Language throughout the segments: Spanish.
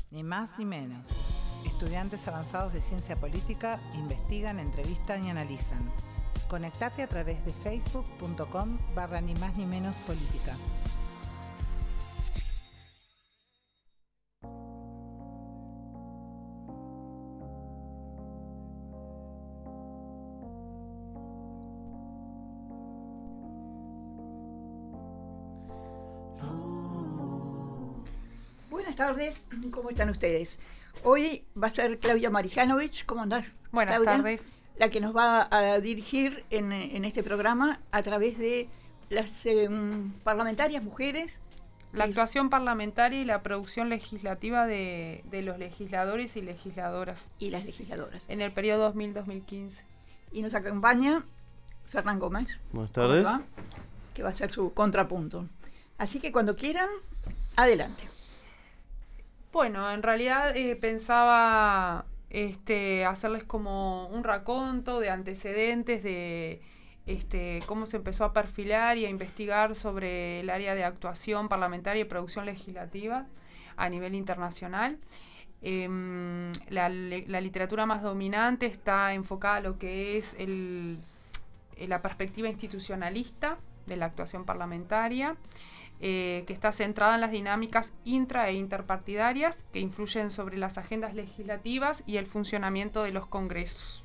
Ni más ni menos. Estudiantes avanzados de ciencia política investigan, entrevistan y analizan. Conectate a través de facebook.com/ni más ni menos política. Buenas tardes, ¿cómo están ustedes? Hoy va a ser Claudia Marijanovich. ¿Cómo andás? Buenas Claudia, tardes. la que nos va a dirigir en este programa a través de las parlamentarias mujeres. La actuación parlamentaria y la producción legislativa de los legisladores y legisladoras. Y las legisladoras. En el periodo 2000-2015. Y nos acompaña Fernán Gómez. Buenas tardes. ¿Cómo va? Que va a ser su contrapunto. Así que cuando quieran, adelante. Bueno, en realidad pensaba hacerles como un raconto de antecedentes de cómo se empezó a perfilar y a investigar sobre el área de actuación parlamentaria y producción legislativa a nivel internacional. La literatura más dominante está enfocada a lo que es la perspectiva institucionalista de la actuación parlamentaria, que está centrada en las dinámicas intra e interpartidarias que influyen sobre las agendas legislativas y el funcionamiento de los congresos.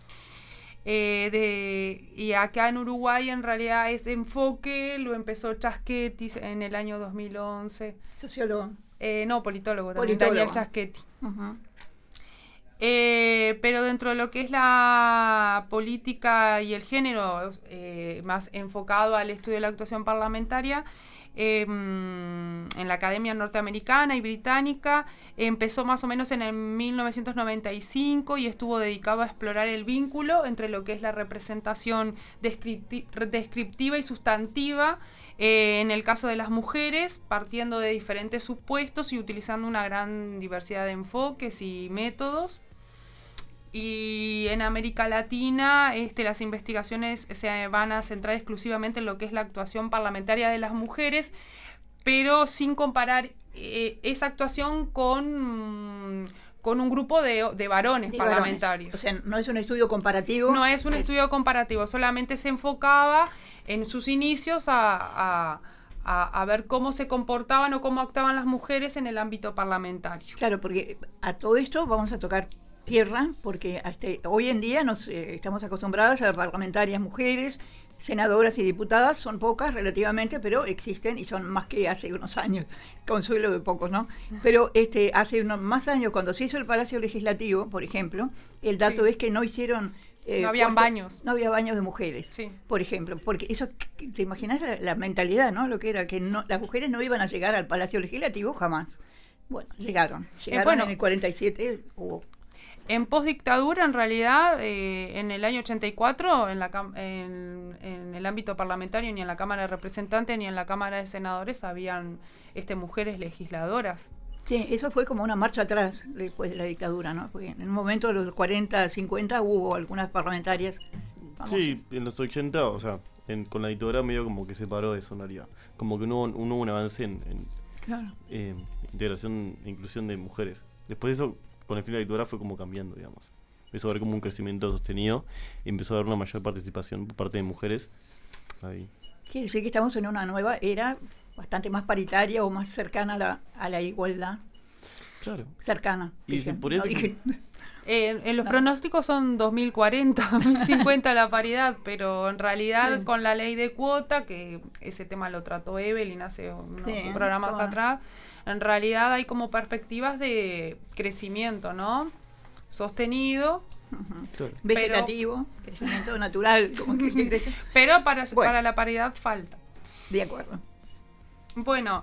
Y acá en Uruguay en realidad ese enfoque lo empezó Chaschetti en el año 2011. Sociólogo. No, politólogo también, Daniel Chaschetti. Uh-huh. Pero dentro de lo que es la política y el género, más enfocado al estudio de la actuación parlamentaria, en la Academia Norteamericana y Británica, empezó más o menos en el 1995 y estuvo dedicado a explorar el vínculo entre lo que es la representación descriptiva y sustantiva en el caso de las mujeres, partiendo de diferentes supuestos y utilizando una gran diversidad de enfoques y métodos. Y en América Latina las investigaciones se van a centrar exclusivamente en lo que es la actuación parlamentaria de las mujeres, pero sin comparar esa actuación con un grupo de varones parlamentarios. O sea, no es un estudio comparativo. No es un estudio comparativo, solamente se enfocaba en sus inicios a ver cómo se comportaban o cómo actuaban las mujeres en el ámbito parlamentario. Claro, porque a todo esto vamos a tocar tierra, porque hoy en día estamos acostumbradas a parlamentarias mujeres, senadoras y diputadas, son pocas relativamente, pero existen y son más que hace unos años, consuelo de pocos, ¿no? Pero hace unos más años, cuando se hizo el Palacio Legislativo, por ejemplo, el dato es que no hicieron... no habían baños. No había baños de mujeres, sí, por ejemplo, porque eso, ¿te imaginas la mentalidad, ¿no? Lo que era, que las mujeres no iban a llegar al Palacio Legislativo jamás. Bueno, llegaron en el 47, hubo... En postdictadura, en realidad, en el año 84, en el ámbito parlamentario, ni en la Cámara de Representantes ni en la Cámara de Senadores habían mujeres legisladoras. Sí, eso fue como una marcha atrás después de la dictadura, ¿no? Porque en un momento de los 40, 50 hubo algunas parlamentarias famosas. Sí, en los 80, o sea, con la dictadura medio como que se paró eso en realidad. Como que no hubo un avance en claro. Integración e inclusión de mujeres. Después de eso, con el fin de la dictadura fue como cambiando, digamos. Empezó a haber como un crecimiento sostenido y empezó a haber una mayor participación por parte de mujeres. Ahí. Quiere decir que estamos en una nueva era bastante más paritaria o más cercana a la igualdad. Claro. Cercana. Y por eso... En los pronósticos son 2040, 2050 la paridad, pero en realidad sí, con la ley de cuota, que ese tema lo trató Evelyn hace unos programas atrás, en realidad hay como perspectivas de crecimiento, ¿no? Sostenido. Claro. Vegetativo, crecimiento natural. Como que crece. Pero para la paridad falta. De acuerdo. Bueno,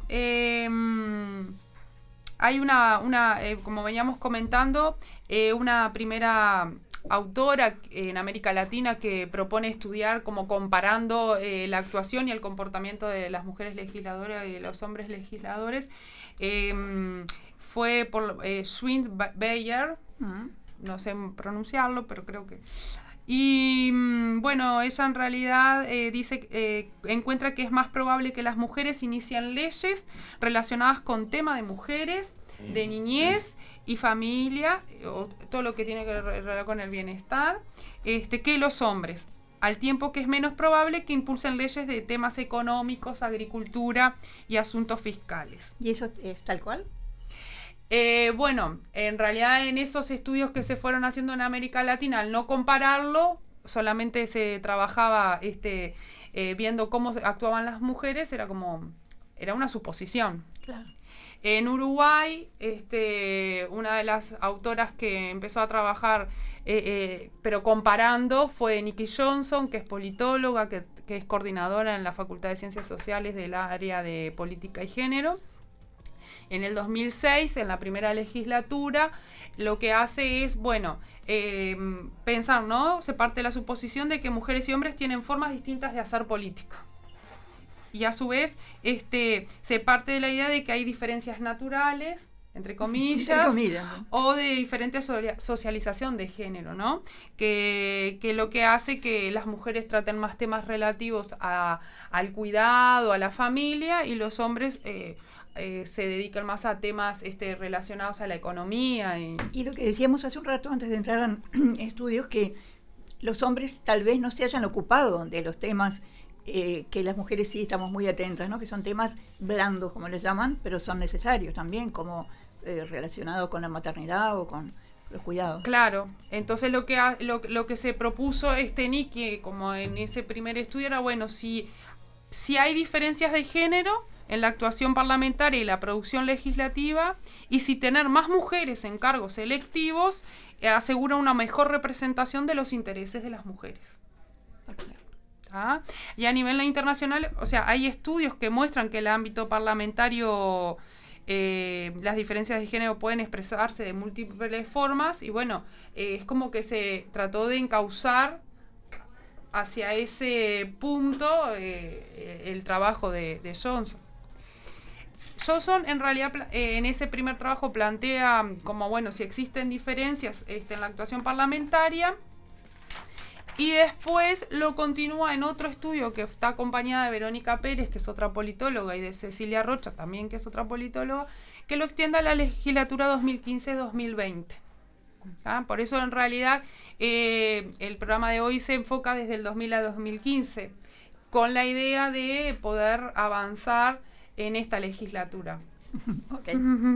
hay una como veníamos comentando, una primera autora en América Latina que propone estudiar como comparando la actuación y el comportamiento de las mujeres legisladoras y de los hombres legisladores. Fue por Swint Bayer, no sé pronunciarlo, pero creo que... Y bueno, ella en realidad dice, encuentra que es más probable que las mujeres inicien leyes relacionadas con tema de mujeres de niñez y familia, o todo lo que tiene que ver con el bienestar, que los hombres, al tiempo que es menos probable que impulsen leyes de temas económicos, agricultura y asuntos fiscales. ¿Y eso es tal cual? Bueno, en realidad en esos estudios que se fueron haciendo en América Latina, al no compararlo, solamente se trabajaba viendo cómo actuaban las mujeres, era una suposición. Claro. En Uruguay, una de las autoras que empezó a trabajar, pero comparando, fue Nikki Johnson, que es politóloga, que es coordinadora en la Facultad de Ciencias Sociales del área de Política y Género. En el 2006, en la primera legislatura, lo que hace es, pensar, ¿no? Se parte de la suposición de que mujeres y hombres tienen formas distintas de hacer política. Y a su vez, se parte de la idea de que hay diferencias naturales, entre comillas, ¿no? O de diferente socialización de género, ¿no? Que lo que hace que las mujeres traten más temas relativos al cuidado, a la familia, y los hombres se dedican más a temas relacionados a la economía. Y lo que decíamos hace un rato, antes de entrar en estudios, que los hombres tal vez no se hayan ocupado de los temas que las mujeres sí estamos muy atentas, ¿no? Que son temas blandos, como les llaman, pero son necesarios también, como relacionados con la maternidad o con los cuidados. Claro, entonces lo que se propuso Nikki, como en ese primer estudio, era, si hay diferencias de género en la actuación parlamentaria y la producción legislativa, y si tener más mujeres en cargos electivos asegura una mejor representación de los intereses de las mujeres. ¿Ah? Y a nivel internacional, hay estudios que muestran que el ámbito parlamentario, las diferencias de género pueden expresarse de múltiples formas, y es como que se trató de encauzar hacia ese punto el trabajo de Johnson. Johnson, en realidad, en ese primer trabajo plantea como, si existen diferencias en la actuación parlamentaria, y después lo continúa en otro estudio que está acompañada de Verónica Pérez, que es otra politóloga, y de Cecilia Rocha, también, que es otra politóloga, que lo extiende a la legislatura 2015-2020. ¿Ah? Por eso, en realidad, el programa de hoy se enfoca desde el 2000 a 2015, con la idea de poder avanzar en esta legislatura. Okay.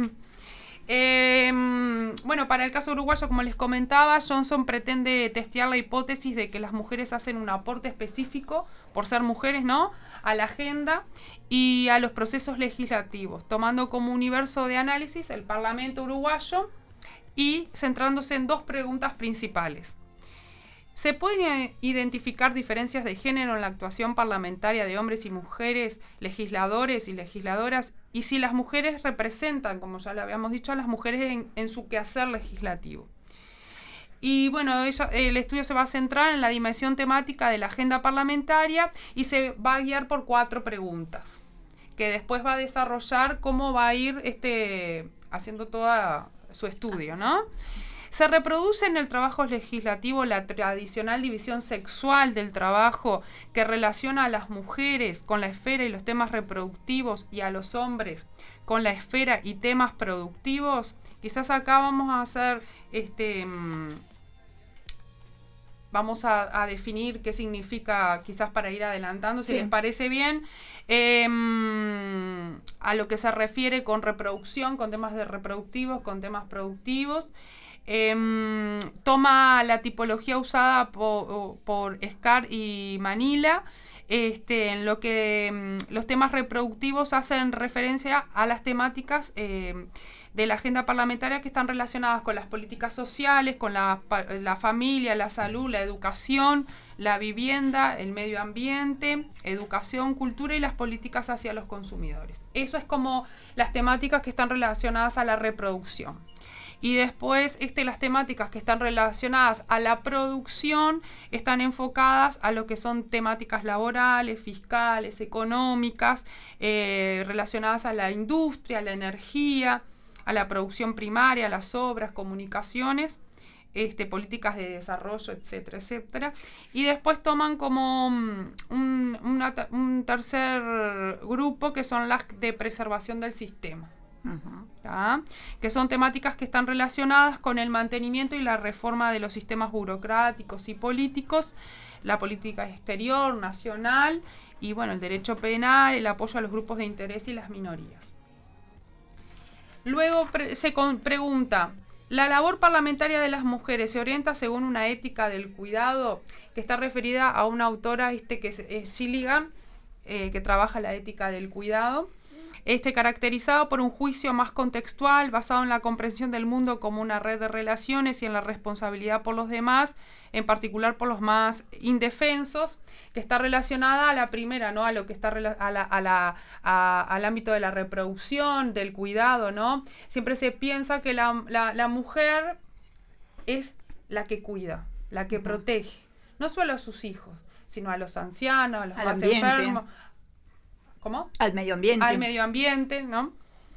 Para el caso uruguayo, como les comentaba, Johnson pretende testear la hipótesis de que las mujeres hacen un aporte específico, por ser mujeres, ¿no?, a la agenda y a los procesos legislativos, tomando como universo de análisis el Parlamento uruguayo y centrándose en dos preguntas principales. ¿Se pueden identificar diferencias de género en la actuación parlamentaria de hombres y mujeres, legisladores y legisladoras? Y si las mujeres representan, como ya le habíamos dicho, a las mujeres en su quehacer legislativo. Y el estudio se va a centrar en la dimensión temática de la agenda parlamentaria y se va a guiar por 4 preguntas, que después va a desarrollar cómo va a ir haciendo todo su estudio, ¿no? ¿Se reproduce en el trabajo legislativo la tradicional división sexual del trabajo que relaciona a las mujeres con la esfera y los temas reproductivos y a los hombres con la esfera y temas productivos? Quizás acá vamos a hacer, vamos a definir qué significa, quizás para ir adelantando, si les parece bien, a lo que se refiere con reproducción, con temas de reproductivos, con temas productivos. Toma la tipología usada por Scar y Manila, en lo que los temas reproductivos hacen referencia a las temáticas de la agenda parlamentaria que están relacionadas con las políticas sociales, con la familia, la salud, la educación, la vivienda, el medio ambiente, educación, cultura y las políticas hacia los consumidores. Eso es como las temáticas que están relacionadas a la reproducción. Y después las temáticas que están relacionadas a la producción están enfocadas a lo que son temáticas laborales, fiscales, económicas, relacionadas a la industria, a la energía, a la producción primaria, a las obras, comunicaciones, políticas de desarrollo, etcétera, etcétera. Y después toman como un tercer grupo que son las de preservación del sistema. ¿tá? Que son temáticas que están relacionadas con el mantenimiento y la reforma de los sistemas burocráticos y políticos, la política exterior, nacional, y bueno, el derecho penal, el apoyo a los grupos de interés y las minorías. Luego se pregunta, ¿la labor parlamentaria de las mujeres se orienta según una ética del cuidado? Que está referida a una autora que es Gilligan, que trabaja la ética del cuidado. Caracterizado por un juicio más contextual, basado en la comprensión del mundo como una red de relaciones y en la responsabilidad por los demás, en particular por los más indefensos, que está relacionada a la primera, ¿no? A lo que está al ámbito de la reproducción, del cuidado, ¿no? Siempre se piensa que la mujer es la que cuida, la que protege, no solo a sus hijos, sino a los ancianos, a los más enfermos. ¿Cómo? Al medio ambiente. Al medio ambiente, ¿no?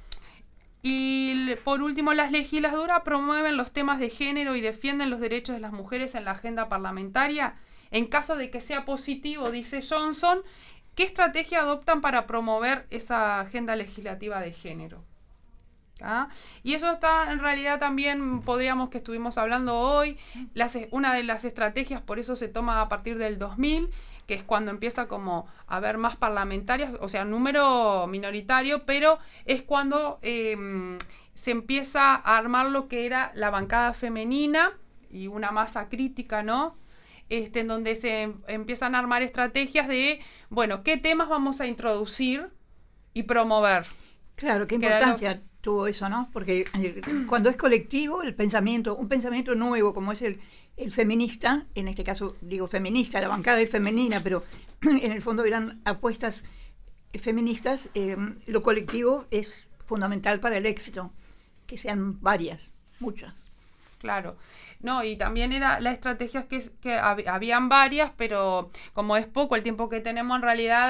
Y por último, las legisladoras promueven los temas de género y defienden los derechos de las mujeres en la agenda parlamentaria. En caso de que sea positivo, dice Johnson, ¿qué estrategia adoptan para promover esa agenda legislativa de género? ¿Ah? Y eso está en realidad también, podríamos que estuvimos hablando hoy, una de las estrategias, por eso se toma a partir del 2000, que es cuando empieza como a haber más parlamentarias, o sea, número minoritario, pero es cuando se empieza a armar lo que era la bancada femenina y una masa crítica, ¿no? En donde se empiezan a armar estrategias de, bueno, ¿qué temas vamos a introducir y promover? Claro, qué importancia tuvo eso, ¿no? Porque cuando es colectivo, un pensamiento nuevo como es el feminista, en este caso digo feminista, la bancada es femenina, pero en el fondo eran apuestas feministas, lo colectivo es fundamental para el éxito, que sean varias, muchas. Claro, no, y también era la estrategia que habían varias, pero como es poco el tiempo que tenemos en realidad,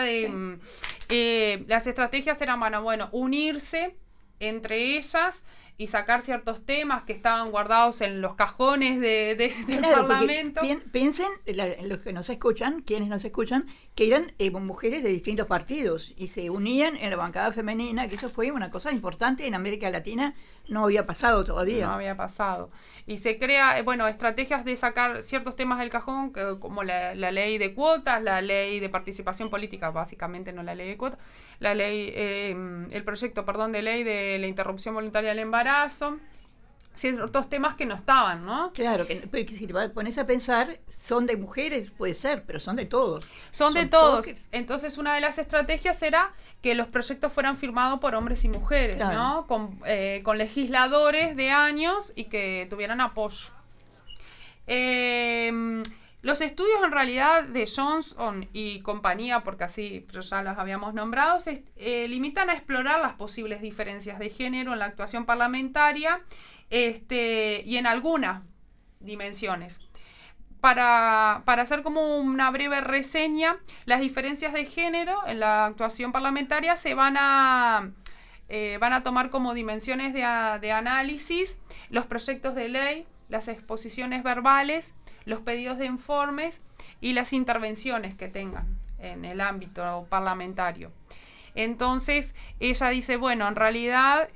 las estrategias eran, bueno, unirse entre ellas y sacar ciertos temas que estaban guardados en los cajones del Parlamento. Piensen, los que nos escuchan, quienes nos escuchan, que eran mujeres de distintos partidos y se unían en la bancada femenina, que eso fue una cosa importante en América Latina, no había pasado todavía. No había pasado. Y se crea, estrategias de sacar ciertos temas del cajón, como la ley de cuotas, la ley de participación política, básicamente no la ley de cuotas, el proyecto de ley de la interrupción voluntaria del embarazo, ciertos temas que no estaban, ¿no? Claro, pero que si te pones a pensar, son de mujeres, puede ser, pero son de todos. Son de todos. Entonces, una de las estrategias era que los proyectos fueran firmados por hombres y mujeres, claro, ¿no? Con legisladores de años y que tuvieran apoyo. Los estudios en realidad de Johnson y compañía, porque así ya los habíamos nombrado, se limitan a explorar las posibles diferencias de género en la actuación parlamentaria y en algunas dimensiones. Para hacer como una breve reseña, las diferencias de género en la actuación parlamentaria se van a tomar como dimensiones de análisis los proyectos de ley, las exposiciones verbales, los pedidos de informes y las intervenciones que tengan en el ámbito parlamentario. Entonces, ella dice, en realidad,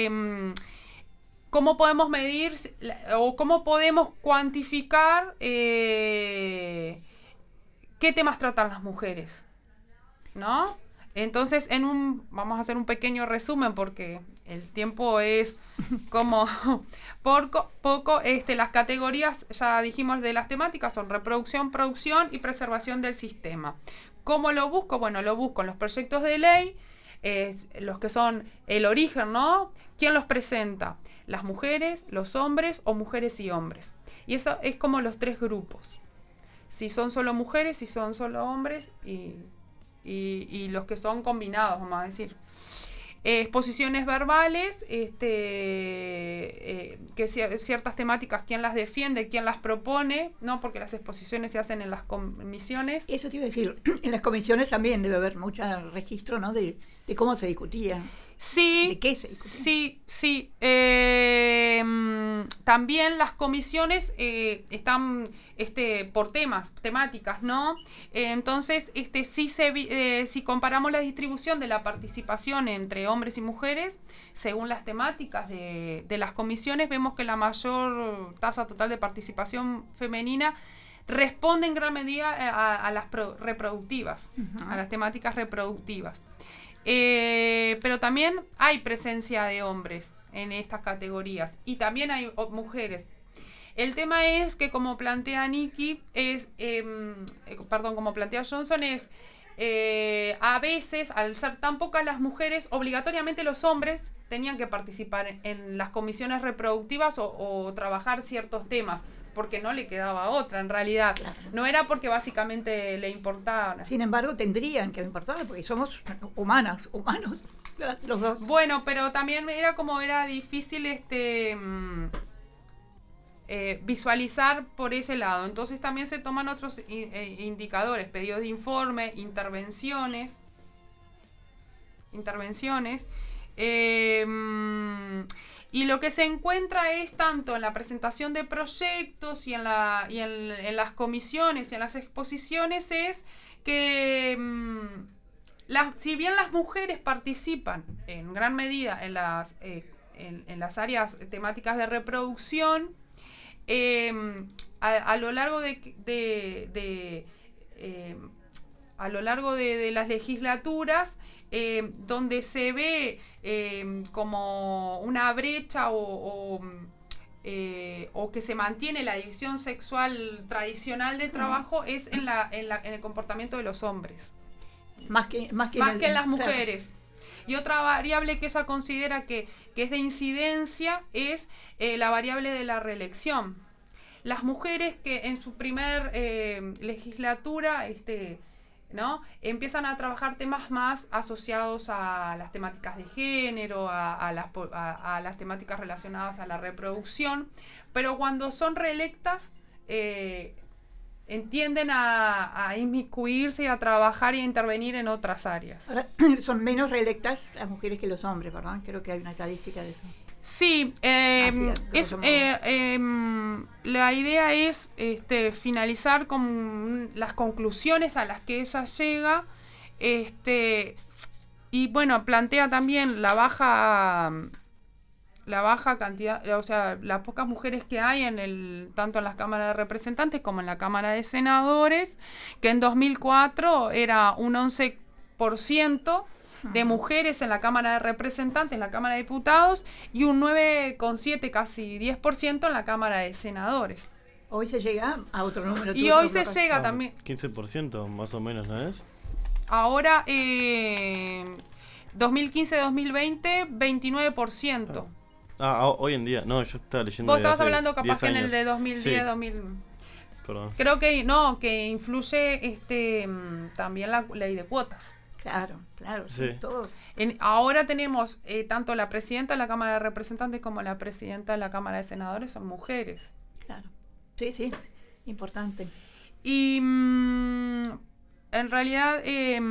¿cómo podemos medir o cómo podemos cuantificar qué temas tratan las mujeres? ¿No? Entonces, vamos a hacer un pequeño resumen porque el tiempo es como poco. Las categorías, ya dijimos, de las temáticas son reproducción, producción y preservación del sistema. ¿Cómo lo busco? Lo busco en los proyectos de ley, los que son el origen, ¿no? ¿Quién los presenta? Las mujeres, los hombres o mujeres y hombres. Y eso es como los tres grupos. Si son solo mujeres, si son solo hombres y los que son combinados, vamos a decir. Exposiciones verbales, que ciertas temáticas, quién las defiende, quién las propone, ¿no? Porque las exposiciones se hacen en las comisiones. Eso te iba a decir, en las comisiones también debe haber mucho registro, ¿no? De cómo se discutía. Sí. ¿De qué se discutía? Sí. también las comisiones están por temáticas, ¿no? Entonces, si comparamos la distribución de la participación entre hombres y mujeres, según las temáticas de las comisiones, vemos que la mayor tasa total de participación femenina responde en gran medida a las reproductivas, a las temáticas reproductivas. Pero también hay presencia de hombres en estas categorías y también hay mujeres. El tema es que, como plantea Nikki, como plantea Johnson, a veces, al ser tan pocas las mujeres, obligatoriamente los hombres tenían que participar en las comisiones reproductivas o trabajar ciertos temas, porque no le quedaba otra, en realidad. Claro. No era porque básicamente le importaba. Sin embargo, tendrían que importarle, porque somos humanos, los dos. Bueno, pero también era difícil visualizar por ese lado. Entonces también se toman otros indicadores, pedidos de informe, intervenciones. Y lo que se encuentra es, tanto en la presentación de proyectos y en las comisiones y en las exposiciones, es que si bien las mujeres participan en gran medida en las áreas temáticas de reproducción, a lo largo de las legislaturas, donde se ve como una brecha o que se mantiene la división sexual tradicional de trabajo, es en el comportamiento de los hombres. Más que en las mujeres. Claro. Y otra variable que ella considera que es de incidencia es la variable de la reelección. Las mujeres que en su primer legislatura ¿no? empiezan a trabajar temas más asociados a las temáticas de género, a las temáticas relacionadas a la reproducción, pero cuando son reelectas entienden a inmiscuirse y a trabajar y a intervenir en otras áreas. Ahora, son menos reelectas las mujeres que los hombres, ¿verdad? Creo que hay una estadística de eso. Sí, la idea es finalizar con las conclusiones a las que ella llega, y bueno, plantea también la baja cantidad, o sea, las pocas mujeres que hay tanto en las cámaras de representantes como en la Cámara de Senadores, que en 2004 era un 11% de mujeres en la Cámara de Representantes, en la Cámara de Diputados, y un 9,7, casi 10% en la Cámara de Senadores. Hoy se llega a otro número. Y hoy se llega también. 15% más o menos, ¿no es? Ahora, 2015-2020, 29%. Hoy en día. No, yo estaba leyendo. Vos estabas hablando capaz que en el de 2010, sí. 2000. Perdón. Creo que influye también la ley de cuotas. Claro, sí. Todo. Ahora tenemos tanto la presidenta de la Cámara de Representantes como la presidenta de la Cámara de Senadores son mujeres. Claro, sí, importante. Y en realidad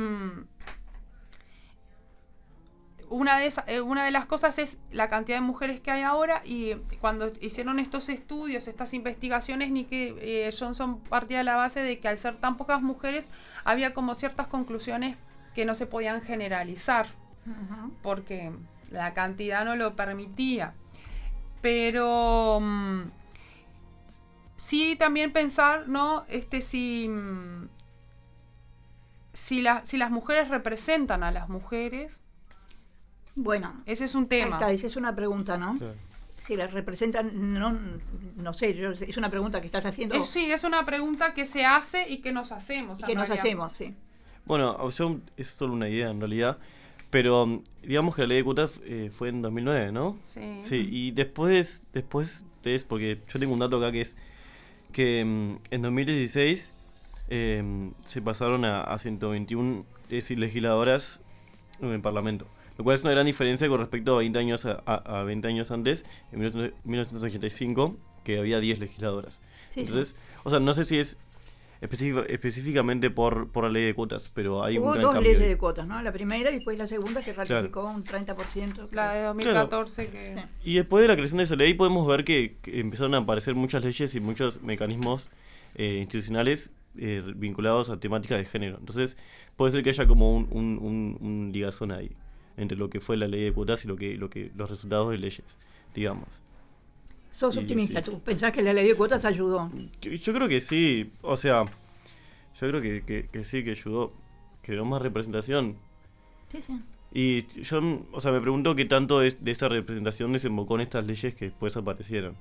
una de las cosas es la cantidad de mujeres que hay ahora, y cuando hicieron estos estudios, estas investigaciones, Nikki Johnson partía de la base de que al ser tan pocas mujeres había como ciertas conclusiones que no se podían generalizar, porque la cantidad no lo permitía. Pero sí también pensar, ¿no? Si las mujeres representan a las mujeres. Bueno, ese es un tema. Esa es una pregunta, ¿no? Claro. Si las representan, no sé, es una pregunta que estás haciendo. Sí, es una pregunta que se hace y que nos hacemos. Sí. Bueno, es solo una idea en realidad, pero digamos que la ley de cuotas fue en 2009, ¿no? Sí. Sí, y después porque yo tengo un dato acá que es que en 2016 se pasaron a 121 legisladoras en el Parlamento, lo cual es una gran diferencia con respecto a 20 años a 20 años antes, en 1985, que había 10 legisladoras. Sí, entonces, o sea, no sé si es específicamente por la ley de cuotas, pero hay un Hubo gran dos cambio leyes ahí. de cuotas, ¿no? La primera y después la segunda que ratificó un 30%. La de 2014 que... Sí. Y después de la creación de esa ley podemos ver que empezaron a aparecer muchas leyes y muchos mecanismos institucionales vinculados a temáticas de género. Entonces puede ser que haya como un ligazón ahí entre lo que fue la ley de cuotas y lo que los resultados de leyes, digamos. Sos Y optimista, sí. ¿tú pensás que la ley de cuotas ayudó? Yo creo que sí, o sea, yo creo que sí, que ayudó, generó más representación. Sí, sí. Y yo, o sea, me pregunto qué tanto de esa representación desembocó en estas leyes que después aparecieron.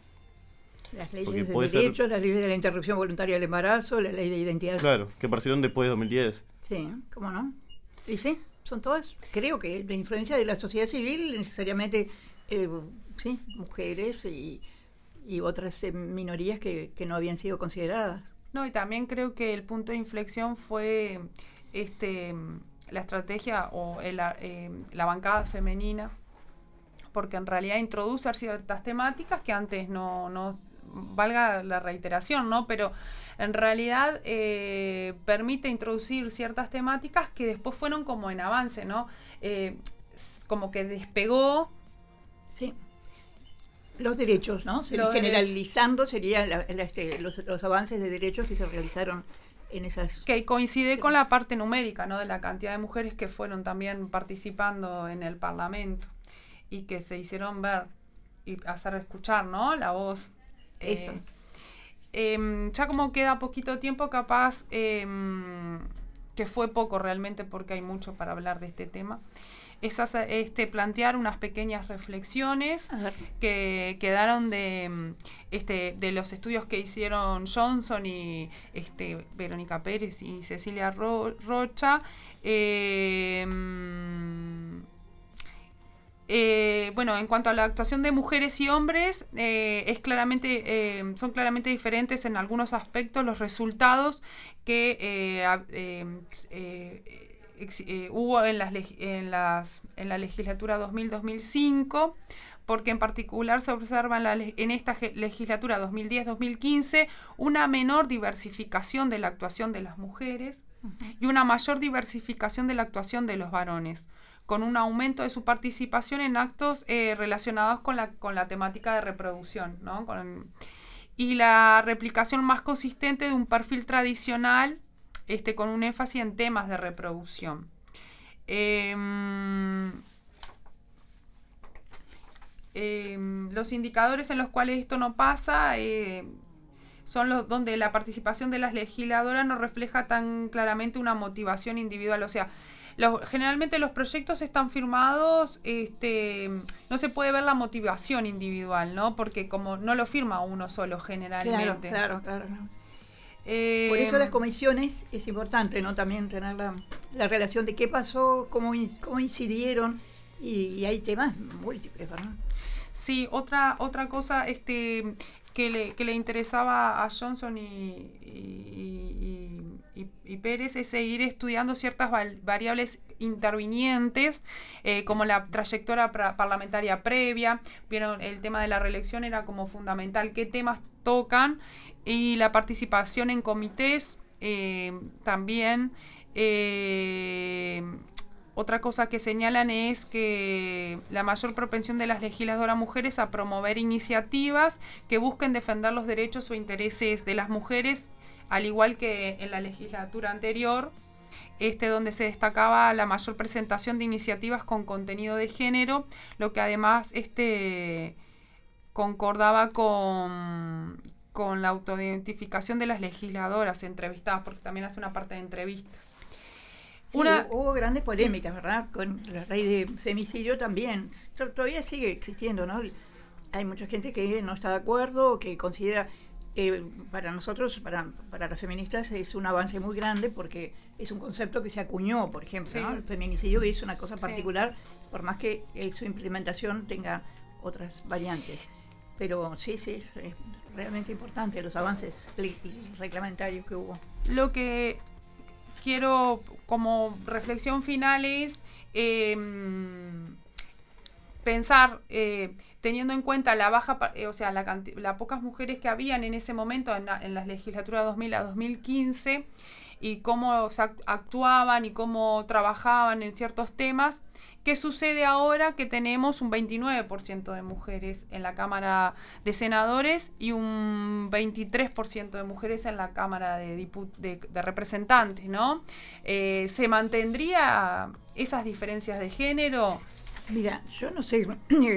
Las Porque leyes de puede ser- derechos, la ley de la interrupción voluntaria del embarazo, la ley de identidad. Claro, que aparecieron después de 2010. Sí, ¿cómo no? Y sí, son todas, creo que la influencia de la sociedad civil, necesariamente, sí, mujeres y otras minorías que no habían sido consideradas. No, y también creo que el punto de inflexión fue la estrategia o la bancada femenina, porque en realidad introduce ciertas temáticas que antes no valga la reiteración, ¿no? Pero en realidad permite introducir ciertas temáticas que después fueron como en avance, ¿no? Como que despegó. Sí. Los derechos, ¿no? Los Generalizando serían los avances de derechos que se realizaron en esas... Que coincide con la parte numérica, ¿no? De la cantidad de mujeres que fueron también participando en el Parlamento y que se hicieron ver y hacer escuchar, ¿no? La voz. Eso. Ya como queda poquito tiempo, capaz que fue poco realmente porque hay mucho para hablar de este tema. Es plantear unas pequeñas reflexiones A ver. que quedaron de los estudios que hicieron Johnson y Verónica Pérez y Cecilia Rocha. Bueno, en cuanto a la actuación de mujeres y hombres, son claramente diferentes en algunos aspectos los resultados que hubo en la legislatura 2000-2005, porque en particular se observa en esta legislatura 2010-2015 una menor diversificación de la actuación de las mujeres y una mayor diversificación de la actuación de los varones, con un aumento de su participación en actos relacionados con la temática de reproducción, ¿no? Y la replicación más consistente de un perfil tradicional con un énfasis en temas de reproducción. Los indicadores en los cuales esto no pasa son los donde la participación de las legisladoras no refleja tan claramente una motivación individual. O sea, generalmente los proyectos están firmados, no se puede ver la motivación individual, ¿no? Porque como no lo firma uno solo generalmente. Claro. Por eso las comisiones es importante, ¿no? También tener la relación de qué pasó, cómo incidieron, y hay temas múltiples, ¿verdad? Sí, otra cosa que le interesaba a Johnson y Pérez es seguir estudiando ciertas variables intervinientes, como la trayectoria parlamentaria previa. Vieron, el tema de la reelección era como fundamental, qué temas tocan, y la participación en comités también. Otra cosa que señalan es que la mayor propensión de las legisladoras mujeres a promover iniciativas que busquen defender los derechos o intereses de las mujeres, al igual que en la legislatura anterior, donde se destacaba la mayor presentación de iniciativas con contenido de género, lo que además concordaba con la autoidentificación de las legisladoras entrevistadas, porque también hace una parte de entrevistas. Sí, hubo grandes polémicas, ¿verdad? Con la ley de femicidio también. Todavía sigue existiendo, ¿no? Hay mucha gente que no está de acuerdo, que considera, para nosotros, para las feministas, es un avance muy grande porque es un concepto que se acuñó, por ejemplo, Sí. ¿no? El feminicidio es una cosa particular, por más que su implementación tenga otras variantes. Pero sí, es realmente importante los avances reglamentarios que hubo. Lo que quiero como reflexión final es pensar, teniendo en cuenta la baja, o sea, las pocas mujeres que habían en ese momento en las legislaturas 2000 a 2015 y cómo actuaban y cómo trabajaban en ciertos temas. ¿Qué sucede ahora que tenemos un 29% de mujeres en la Cámara de Senadores y un 23% de mujeres en la Cámara de Representantes, ¿no? ¿Se mantendría esas diferencias de género? Mira, yo no sé,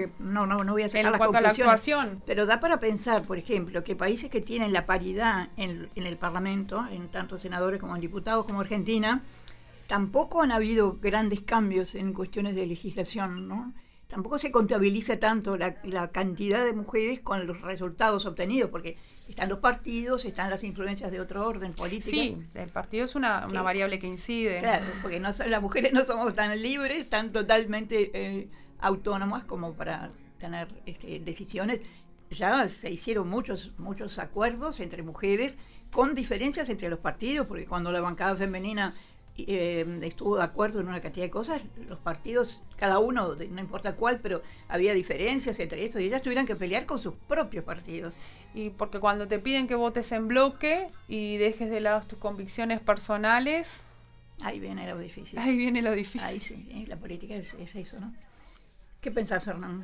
no voy a sacar en las cuanto a la conclusiones, actuación, pero da para pensar, por ejemplo, que países que tienen la paridad en el Parlamento, en tanto senadores como en diputados, como Argentina, tampoco han habido grandes cambios en cuestiones de legislación, ¿no? Tampoco se contabiliza tanto la cantidad de mujeres con los resultados obtenidos, porque están los partidos, están las influencias de otro orden político. Sí, el partido es una variable que incide. Claro, porque las mujeres no somos tan libres, tan totalmente autónomas como para tener decisiones. Ya se hicieron muchos acuerdos entre mujeres con diferencias entre los partidos, porque cuando la bancada femenina estuvo de acuerdo en una cantidad de cosas, los partidos, cada uno, no importa cuál, pero había diferencias entre esto y ellas tuvieran que pelear con sus propios partidos. Y porque cuando te piden que votes en bloque y dejes de lado tus convicciones personales, ahí viene lo difícil. Ahí sí, la política es eso, ¿no? ¿Qué pensás, Fernando?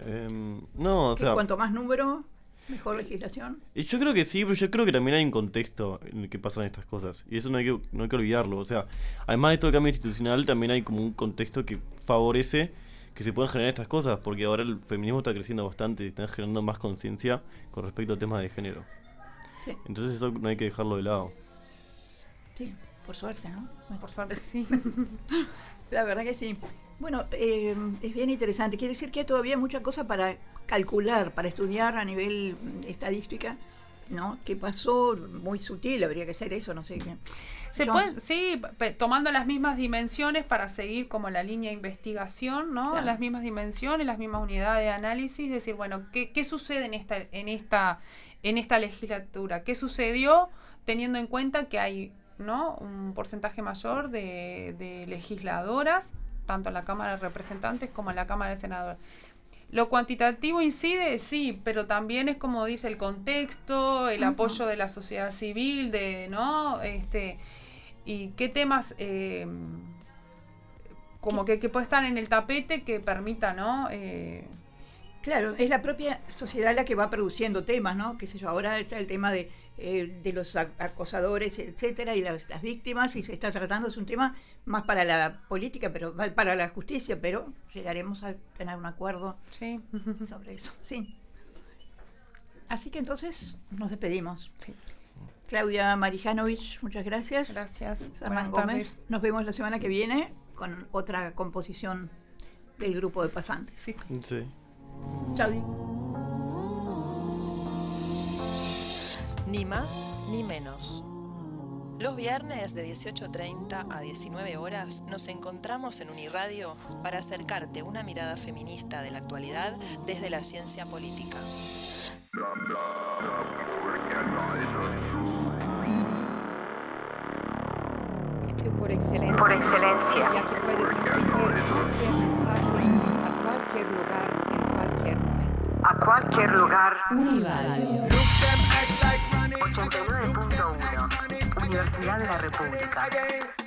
No, o sea, cuanto más número, mejor legislación. Y yo creo que sí, pero yo creo que también hay un contexto en el que pasan estas cosas. Y eso no hay que olvidarlo. O sea, además de todo el cambio institucional, también hay como un contexto que favorece que se puedan generar estas cosas. Porque ahora el feminismo está creciendo bastante y está generando más conciencia con respecto a temas de género. Sí. Entonces eso no hay que dejarlo de lado. Sí, por suerte, ¿no? Por suerte, sí. La verdad que sí. Bueno, es bien interesante. Quiere decir que hay todavía mucha cosa para calcular, para estudiar a nivel estadística, ¿no? ¿Qué pasó? Muy sutil, habría que ser eso, no sé qué. Sí, tomando las mismas dimensiones para seguir como la línea de investigación, ¿no? Claro. Las mismas dimensiones, las mismas unidades de análisis, decir, bueno, ¿qué sucede en esta legislatura? ¿Qué sucedió teniendo en cuenta que hay, ¿no?, un porcentaje mayor de legisladoras, tanto en la Cámara de Representantes como en la Cámara de Senadores? Lo cuantitativo incide, sí, pero también es como dice el contexto, el apoyo de la sociedad civil, ¿no? Y qué temas como que puede estar en el tapete que permita, ¿no? Claro, es la propia sociedad la que va produciendo temas, ¿no? Qué sé yo, ahora está el tema de los acosadores, etcétera, y las víctimas, y se está tratando, es un tema más para la política, pero para la justicia, pero llegaremos a tener un acuerdo sobre eso, sí. Así que entonces nos despedimos. Sí. Claudia Marijanovich, muchas gracias. Gracias. Hernán Gómez, nos vemos la semana que viene con otra composición del grupo de pasantes. Sí. Sí. Chau. Ni más ni menos. Los viernes de 18:30 a 19 horas nos encontramos en Uniradio para acercarte una mirada feminista de la actualidad desde la ciencia política. Por excelencia, ya que puede transmitir cualquier mensaje a cualquier lugar, en cualquier momento. A cualquier lugar. Uniradio 89.1 Universidad de la República.